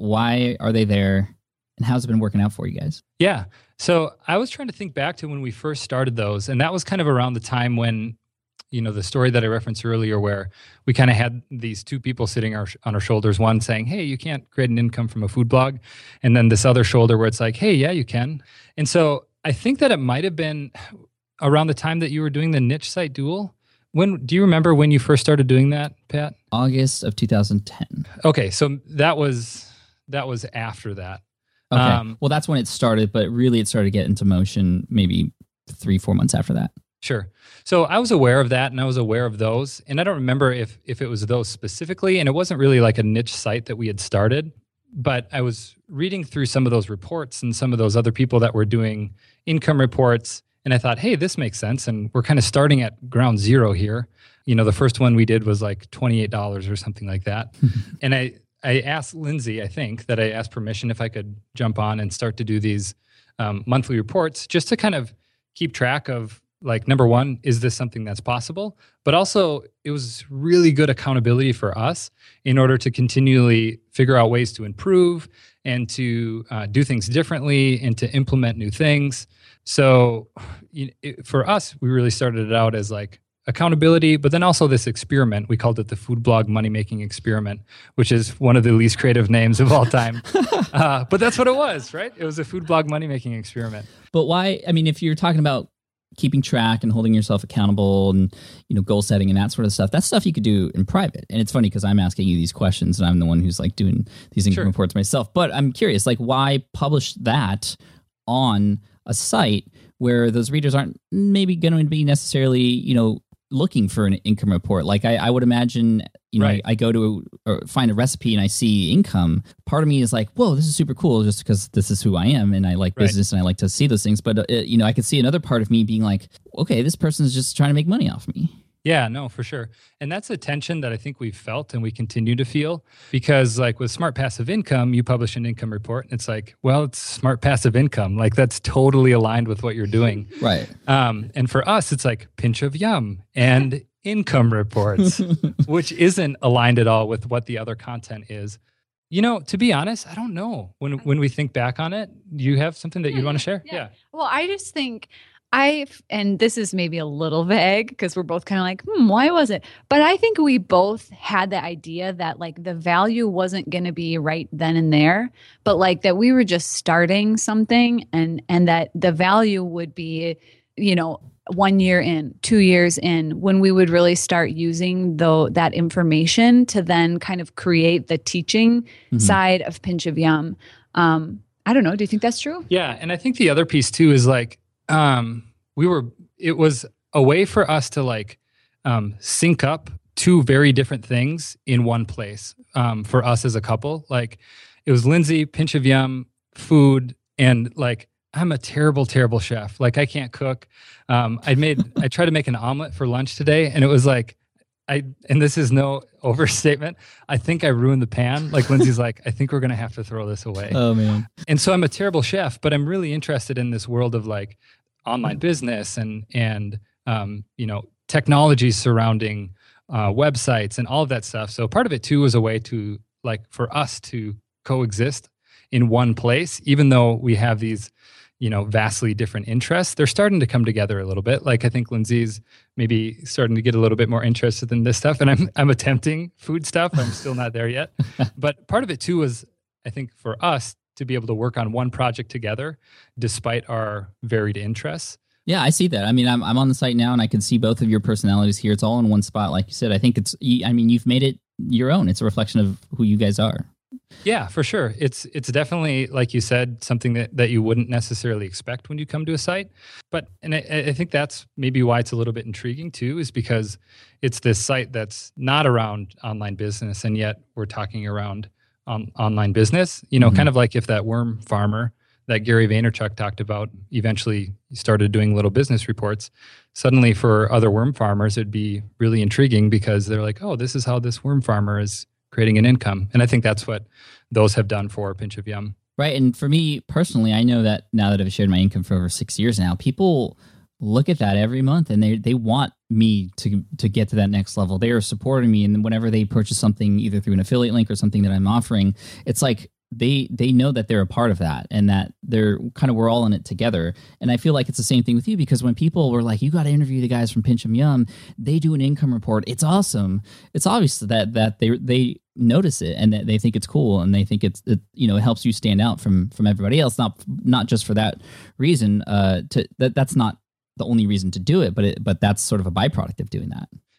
Why are they there? And how's it been working out for you guys? Yeah. So I was trying to think back to when we first started those, and that was kind of around the time when the story that I referenced earlier where we kind of had these two people sitting on our shoulders, one saying, hey, you can't create an income from a food blog. And then this other shoulder where it's like, hey, yeah, you can. And so I think that it might have been around the time that you were doing the niche site duel. When do you remember when you first started doing that, Pat? August of 2010. Okay, so that was after that. Okay. Well, that's when it started, but really it started to get into motion maybe 3-4 months after that. Sure. So I was aware of that, and I was aware of those, and I don't remember if it was those specifically, and it wasn't really like a niche site that we had started, but I was reading through some of those reports and some of those other people that were doing income reports, and I thought, hey, this makes sense, and we're kind of starting at ground zero here. You know, the first one we did was like $28 or something like that, and I asked Lindsay, I think, that I asked permission if I could jump on and start to do these monthly reports just to kind of keep track of, like, number one, is this something that's possible? But also, it was really good accountability for us in order to continually figure out ways to improve and to do things differently and to implement new things. So for us, we really started it out as like accountability, but then also this experiment. We called it the Food Blog Money Making Experiment, which is one of the least creative names of all time. But that's what it was, right? It was a food blog money making experiment. But why? I mean, if you're talking about keeping track and holding yourself accountable and, you know, goal setting and that sort of stuff, that's stuff you could do in private. And it's funny because I'm asking you these questions and I'm the one who's like doing these income reports myself. But I'm curious, like, why publish that on a site where those readers aren't maybe going to be necessarily, you know, looking for an income report? Like I would imagine, you know, Right. I go to find a recipe and I see income. Part of me is like, whoa, this is super cool, just because this is who I am and I like Right. business and I like to see those things. But you know, I could see another part of me being like, okay, this person's just trying to make money off me. Yeah, no, for sure. And that's a tension that I think we've felt and we continue to feel, because like with Smart Passive Income, you publish an income report and it's like, well, it's Smart Passive Income. Like that's totally aligned with what you're doing. Right. And for us, it's like Pinch of Yum and income reports, which isn't aligned at all with what the other content is. You know, to be honest, I don't know. When we think back on it, do you have something that you'd want to share? Yeah. Well, I just think and this is maybe a little vague because we're both kind of like, why was it? But I think we both had the idea that like the value wasn't going to be right then and there, but like that we were just starting something and that the value would be, you know, 1 year in, 2 years in, when we would really start using that information to then kind of create the teaching side of Pinch of Yum. I don't know. Do you think that's true? Yeah. And I think the other piece too is like, it was a way for us to like sync up two very different things in one place for us as a couple. Like it was Lindsay, Pinch of Yum, food, and like I'm a terrible, terrible chef. Like I can't cook. I tried to make an omelet for lunch today, and it was like and this is no overstatement, I think I ruined the pan. Like Lindsay's like, I think we're going to have to throw this away. Oh man. And so I'm a terrible chef, but I'm really interested in this world of like online business and you know, technology surrounding websites and all of that stuff. So part of it too was a way to like for us to coexist in one place, even though we have these, you know, vastly different interests. They're starting to come together a little bit. Like I think Lindsay's maybe starting to get a little bit more interested in this stuff, and I'm attempting food stuff. I'm still not there yet. But part of it too was, I think, for us to be able to work on one project together despite our varied interests. Yeah, I see that. I mean, I'm on the site now and I can see both of your personalities here. It's all in one spot. Like you said, I think you've made it your own. It's a reflection of who you guys are. Yeah, for sure. It's definitely, like you said, something that you wouldn't necessarily expect when you come to a site. But I think that's maybe why it's a little bit intriguing too, is because it's this site that's not around online business, and yet we're talking around online business. You know, kind of like if that worm farmer that Gary Vaynerchuk talked about eventually started doing little business reports. Suddenly for other worm farmers, it'd be really intriguing because they're like, oh, this is how this worm farmer is creating an income. And I think that's what those have done for Pinch of Yum. Right. And for me personally, I know that now that I've shared my income for over 6 years now, people look at that every month and they want me to get to that next level. They are supporting me. And whenever they purchase something, either through an affiliate link or something that I'm offering, it's like they know that they're a part of that and that we're all in it together. And I feel like it's the same thing with you, because when people were like, you got to interview the guys from Pinch of Yum, they do an income report. It's awesome. It's obvious that they notice it and that they think it's cool, and they think it helps you stand out from everybody else. Not just for that reason. That's not the only reason to do it, but that's sort of a byproduct of doing that.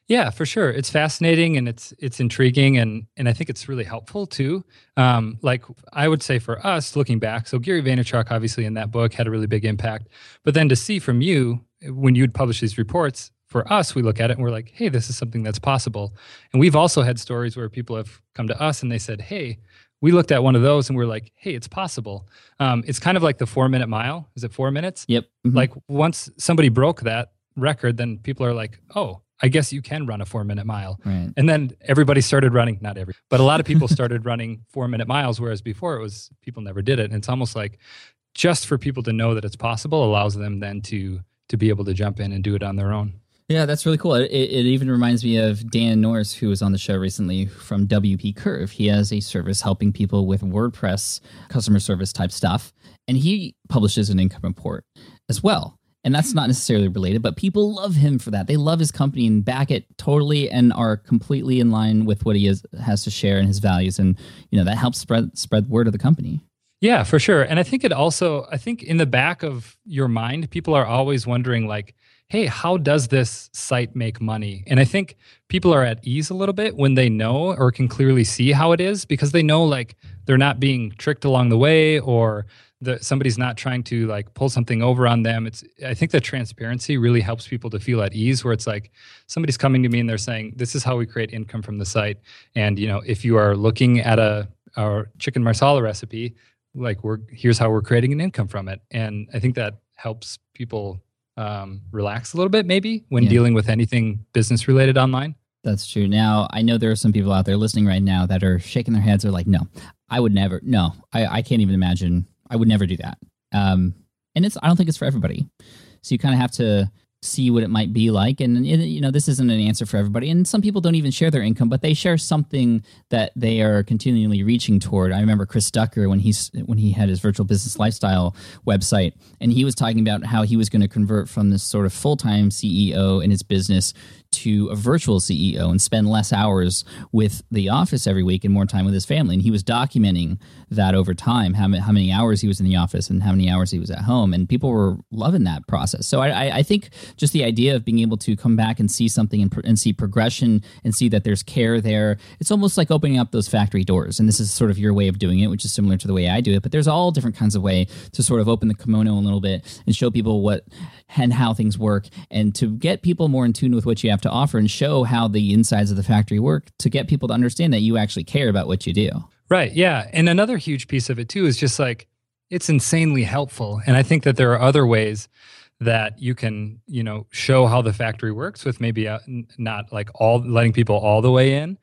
Yeah, for sure. It's fascinating and it's intriguing and I think it's really helpful too. Like I would say for us looking back, so Gary Vaynerchuk obviously in that book had a really big impact. But then to see from you when you'd publish these reports, for us, we look at it and we're like, hey, this is something that's possible. And we've also had stories where people have come to us and they said, hey, we looked at one of those and we're like, hey, it's possible. It's kind of like the 4-minute mile. Is it 4 minutes? Yep. Mm-hmm. Like once somebody broke that record, then people are like, oh, I guess you can run a 4-minute mile. Right. And then everybody started running, but a lot of people started running 4-minute miles, whereas before it was people never did it. And it's almost like just for people to know that it's possible allows them then to be able to jump in and do it on their own. Yeah, that's really cool. It even reminds me of Dan Norris, who was on the show recently from WP Curve. He has a service helping people with WordPress customer service type stuff, and he publishes an income report as well. And that's not necessarily related, but people love him for that. They love his company and back it totally and are completely in line with what he has to share and his values. And that helps spread word of the company. Yeah, for sure. And I think I think in the back of your mind, people are always wondering like, hey, how does this site make money? And I think people are at ease a little bit when they know or can clearly see how it is because they know like they're not being tricked along the way or somebody's not trying to like pull something over on them. I think the transparency really helps people to feel at ease where it's like somebody's coming to me and they're saying, this is how we create income from the site. And, if you are looking at our chicken marsala recipe, like here's how we're creating an income from it. And I think that helps people relax a little bit maybe when dealing with anything business related online. That's true. Now, I know there are some people out there listening right now that are shaking their heads. They're like, no, I would never. No, I can't even imagine. I would never do that. And I don't think it's for everybody. So you kind of have to see what it might be like. And, this isn't an answer for everybody. And some people don't even share their income, but they share something that they are continually reaching toward. I remember Chris Ducker when he had his virtual business lifestyle website, and he was talking about how he was going to convert from this sort of full-time CEO in his business to a virtual CEO and spend less hours with the office every week and more time with his family. And he was documenting that over time, how many hours he was in the office and how many hours he was at home. And people were loving that process. So I think just the idea of being able to come back and see something and see progression and see that there's care there, it's almost like opening up those factory doors. And this is sort of your way of doing it, which is similar to the way I do it. But there's all different kinds of way to sort of open the kimono a little bit and show people what and how things work and to get people more in tune with what you have to offer and show how the insides of the factory work to get people to understand that you actually care about what you do. Right. Yeah. And another huge piece of it too is just like, it's insanely helpful. And I think that there are other ways that you can, show how the factory works with maybe not like letting people all the way in.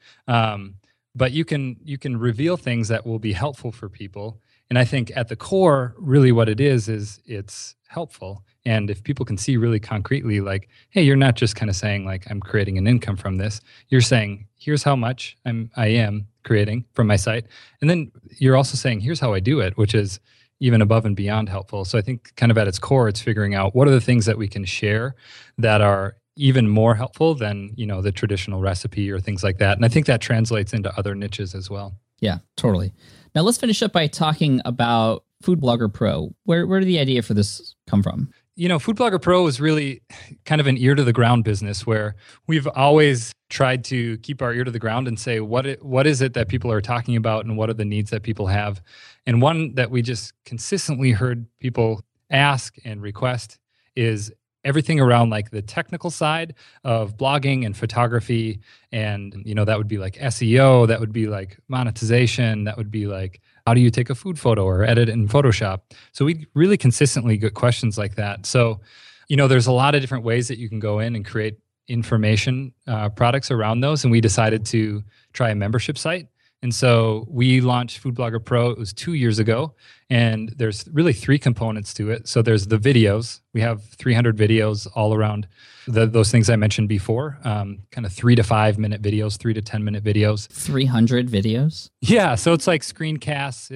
But you can reveal things that will be helpful for people. And I think at the core, really what it is it's helpful. And if people can see really concretely, like, hey, you're not just kind of saying like, I'm creating an income from this. You're saying, here's how much I am creating from my site. And then you're also saying, here's how I do it, which is even above and beyond helpful. So I think kind of at its core, it's figuring out what are the things that we can share that are even more helpful than, the traditional recipe or things like that. And I think that translates into other niches as well. Yeah, totally. Now let's finish up by talking about Food Blogger Pro. Where did the idea for this come from? Food Blogger Pro is really kind of an ear to the ground business where we've always tried to keep our ear to the ground and say, what is it that people are talking about and what are the needs that people have? And one that we just consistently heard people ask and request is everything around like the technical side of blogging and photography. And, that would be like SEO, that would be like monetization, that would be like, how do you take a food photo or edit it in Photoshop? So we really consistently get questions like that. So, there's a lot of different ways that you can go in and create information products around those. And we decided to try a membership site. And so we launched Food Blogger Pro. It was 2 years ago. And there's really 3 components to it. So there's the videos. We have 300 videos all around those things I mentioned before, kind of 3 to 5 minute videos, 3 to 10 minute videos. 300 videos? Yeah. So it's like screencasts.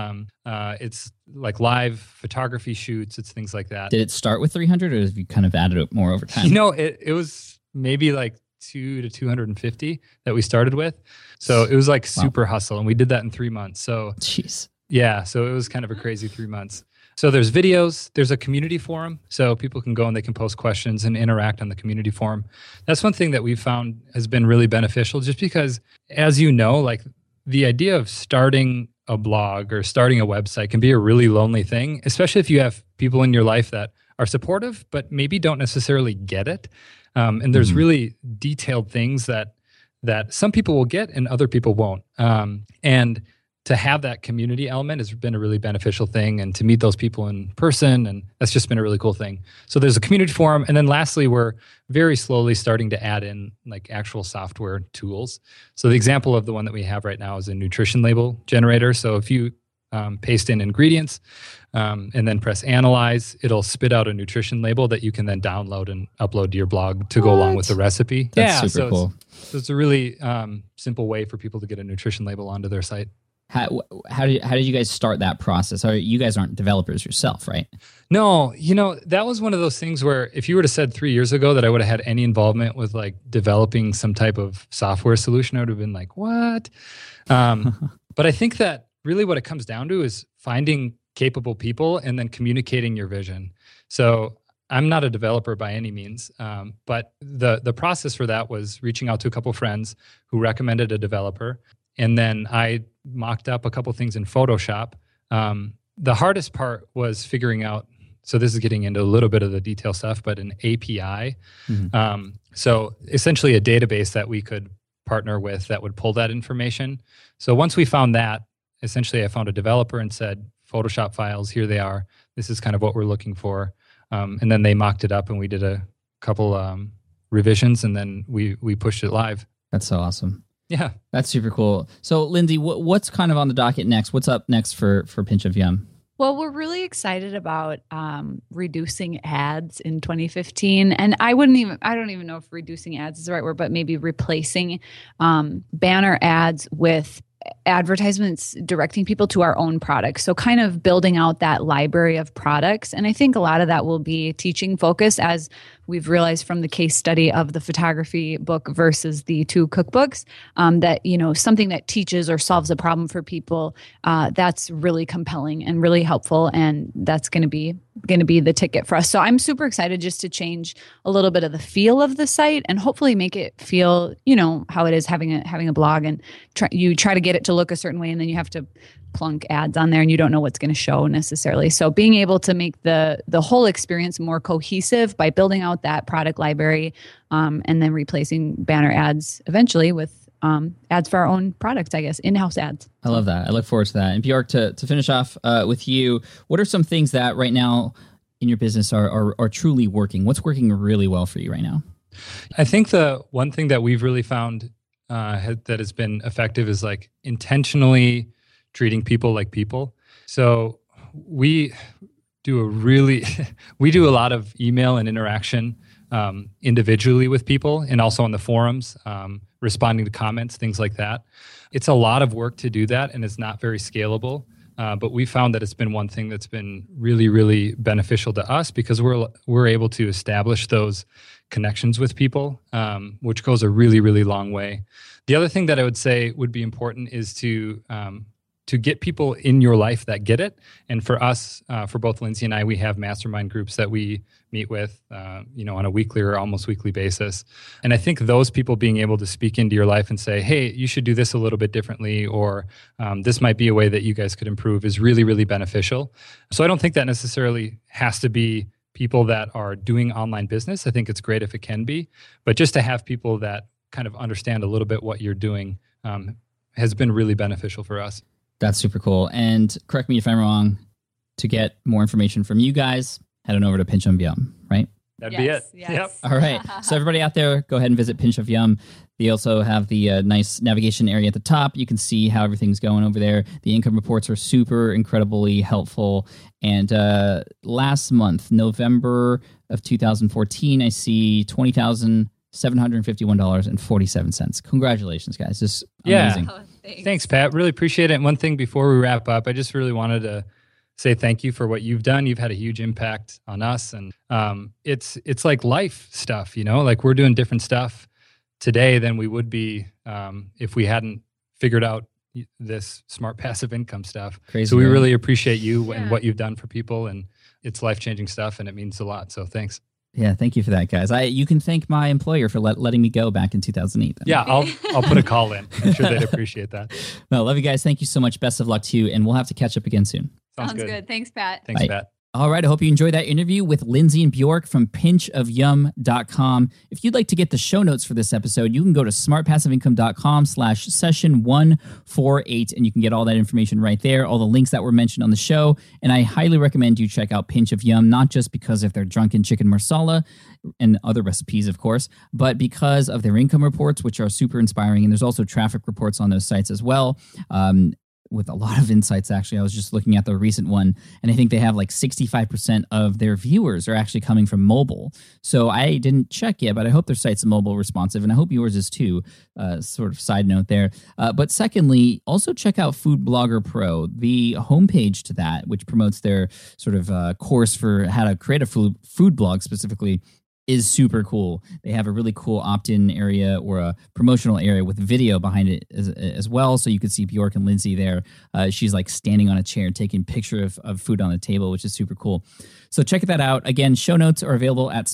It's like live photography shoots. It's things like that. Did it start with 300 or have you kind of added it more over time? It was maybe like 2 to 250 that we started with. So it was like super hustle. And we did that in 3 months. So jeez. Yeah. So it was kind of a crazy 3 months. So there's videos, there's a community forum, so people can go and they can post questions and interact on the community forum. That's one thing that we've found has been really beneficial, just because, as you know, like the idea of starting a blog or starting a website can be a really lonely thing, especially if you have people in your life that are supportive, but maybe don't necessarily get it. And there's really detailed things that some people will get and other people won't. And to have that community element has been a really beneficial thing, and to meet those people in person, and that's just been a really cool thing. So there's a community forum, and then lastly, we're very slowly starting to add in like actual software tools. So the example of the one that we have right now is a nutrition label generator. So if you paste in ingredients and then press analyze, it'll spit out a nutrition label that you can then download and upload to your blog to go along with the recipe. That's super cool. So it's a really simple way for people to get a nutrition label onto their site. How did you guys start that process? You guys aren't developers yourself, right? No, that was one of those things where if you would have said 3 years ago that I would have had any involvement with like developing some type of software solution, I would have been like, what? But I think that really what it comes down to is finding capable people and then communicating your vision. So I'm not a developer by any means, but the process for that was reaching out to a couple friends who recommended a developer. And then I mocked up a couple things in Photoshop. The hardest part was figuring out, so this is getting into a little bit of the detail stuff, but an API. So essentially a database that we could partner with that would pull that information. So once we found that, essentially I found a developer and said, Photoshop files, here they are. This is kind of what we're looking for. And then they mocked it up and we did a couple revisions, and then we pushed it live. That's so awesome. Yeah. That's super cool. So Lindsay, what's kind of on the docket next? What's up next for Pinch of Yum? Well, we're really excited about reducing ads in 2015. And I don't even know if reducing ads is the right word, but maybe replacing banner ads with advertisements directing people to our own products. So kind of building out that library of products. And I think a lot of that will be teaching focus, as we've realized from the case study of the photography book versus the two cookbooks, that, something that teaches or solves a problem for people, that's really compelling and really helpful. And that's going to be the ticket for us. So I'm super excited just to change a little bit of the feel of the site and hopefully make it feel, how it is having a blog, and try to get it to look a certain way, and then you have to plunk ads on there and you don't know what's going to show necessarily. So being able to make the whole experience more cohesive by building out that product library, and then replacing banner ads eventually with ads for our own products, I guess, in-house ads. I love that. I look forward to that. And Bjork, to finish off with you, what are some things that right now in your business are truly working? What's working really well for you right now? I think the one thing that we've really found that has been effective is like intentionally treating people like people. So we do a lot of email and interaction individually with people, and also on the forums, responding to comments, things like that. It's a lot of work to do that, and it's not very scalable. But we found that it's been one thing that's been really, really beneficial to us, because we're able to establish those connections with people, which goes a really, really long way. The other thing that I would say would be important is to get people in your life that get it. And for us, for both Lindsay and I, we have mastermind groups that we meet with, on a weekly or almost weekly basis. And I think those people being able to speak into your life and say, hey, you should do this a little bit differently, or this might be a way that you guys could improve, is really, really beneficial. So I don't think that necessarily has to be people that are doing online business. I think it's great if it can be, but just to have people that kind of understand a little bit what you're doing has been really beneficial for us. That's super cool. And correct me if I'm wrong, to get more information from you guys, head on over to Pinch of Yum, right? That'd be it. Yes. Yep. All right. So everybody out there, go ahead and visit Pinch of Yum. They also have the nice navigation area at the top. You can see how everything's going over there. The income reports are super incredibly helpful. And last month, November of 2014, I see $20,751.47. Congratulations, guys. This is amazing. Yeah. Thanks, Pat. Really appreciate it. And one thing before we wrap up, I just really wanted to say thank you for what you've done. You've had a huge impact on us. And it's like life stuff, like we're doing different stuff today than we would be if we hadn't figured out this smart passive income stuff. Crazy, so we right? really appreciate you and Yeah. what you've done for people, and it's life-changing stuff, and it means a lot. So thanks. Yeah, thank you for that, guys. You can thank my employer for letting me go back in 2008. Then. Yeah, I'll put a call in. I'm sure they'd appreciate that. No, love you guys. Thank you so much. Best of luck to you, and we'll have to catch up again soon. Sounds good. Thanks, Pat. Thanks, Bye. Pat. All right. I hope you enjoyed that interview with Lindsay and Bjork from pinchofyum.com. If you'd like to get the show notes for this episode, you can go to smartpassiveincome.com/session148, and you can get all that information right there, all the links that were mentioned on the show. And I highly recommend you check out Pinch of Yum, not just because of their drunken chicken marsala and other recipes, of course, but because of their income reports, which are super inspiring. And there's also traffic reports on those sites as well. With a lot of insights, actually. I was just looking at the recent one, and I think they have like 65% of their viewers are actually coming from mobile. So I didn't check yet, but I hope their site's mobile responsive, and I hope yours is too. Sort of side note there. But secondly, also check out Food Blogger Pro, the homepage to that, which promotes their sort of course for how to create a food blog specifically, is super cool. They have a really cool opt-in area or a promotional area with video behind it as well. So you could see Bjork and Lindsay there. She's like standing on a chair, taking a picture of food on the table, which is super cool. So check that out. Again, show notes are available at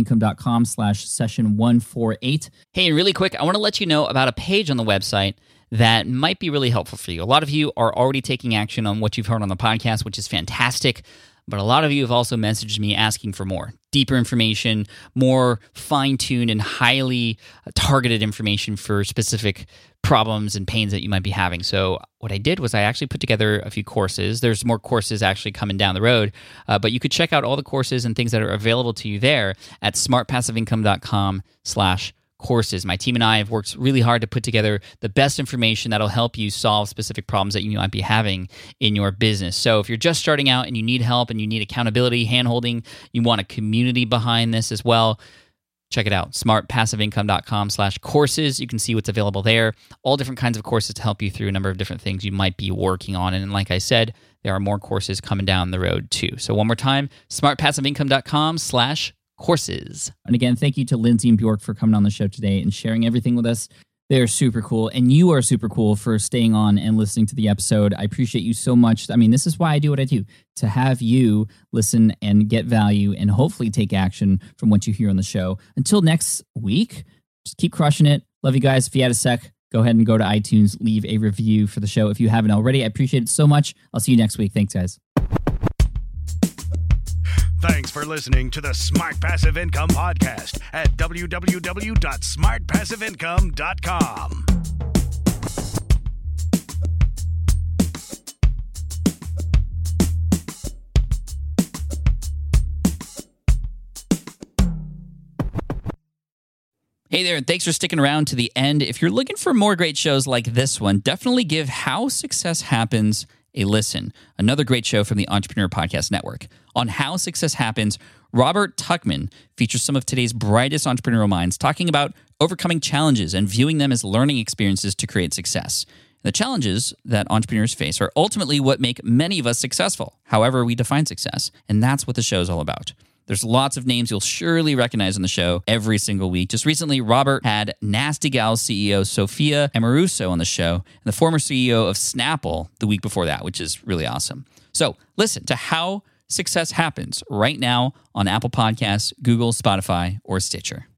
smartpassiveincome.com/session148. Hey, and really quick, I want to let you know about a page on the website that might be really helpful for you. A lot of you are already taking action on what you've heard on the podcast, which is fantastic. But a lot of you have also messaged me asking for more, deeper information, more fine-tuned and highly targeted information for specific problems and pains that you might be having. So what I did was I actually put together a few courses. There's more courses actually coming down the road, but you could check out all the courses and things that are available to you there at smartpassiveincome.com/courses. My team and I have worked really hard to put together the best information that'll help you solve specific problems that you might be having in your business. So if you're just starting out and you need help and you need accountability, handholding, you want a community behind this as well, check it out, smartpassiveincome.com/courses. You can see what's available there. All different kinds of courses to help you through a number of different things you might be working on. And like I said, there are more courses coming down the road too. So one more time, smartpassiveincome.com/courses. And again, thank you to Lindsay and Bjork for coming on the show today and sharing everything with us. They're super cool, and you are super cool for staying on and listening to the episode. I appreciate you so much. I mean, this is why I do what I do, to have you listen and get value and hopefully take action from what you hear on the show. Until next week, just keep crushing it. Love you guys. If you had a sec, go ahead and go to iTunes, leave a review for the show if you haven't already. I appreciate it so much. I'll see you next week. Thanks, guys. Thanks for listening to the Smart Passive Income Podcast at www.smartpassiveincome.com. Hey there, and thanks for sticking around to the end. If you're looking for more great shows like this one, definitely give How Success Happens a listen. Another great show from the Entrepreneur Podcast Network. On How Success Happens, Robert Tuchman features some of today's brightest entrepreneurial minds talking about overcoming challenges and viewing them as learning experiences to create success. The challenges that entrepreneurs face are ultimately what make many of us successful, however we define success, and that's what the show is all about. There's lots of names you'll surely recognize on the show every single week. Just recently, Robert had Nasty Gal's CEO Sophia Amoruso on the show, and the former CEO of Snapple the week before that, which is really awesome. So listen to How Success Happens right now on Apple Podcasts, Google, Spotify, or Stitcher.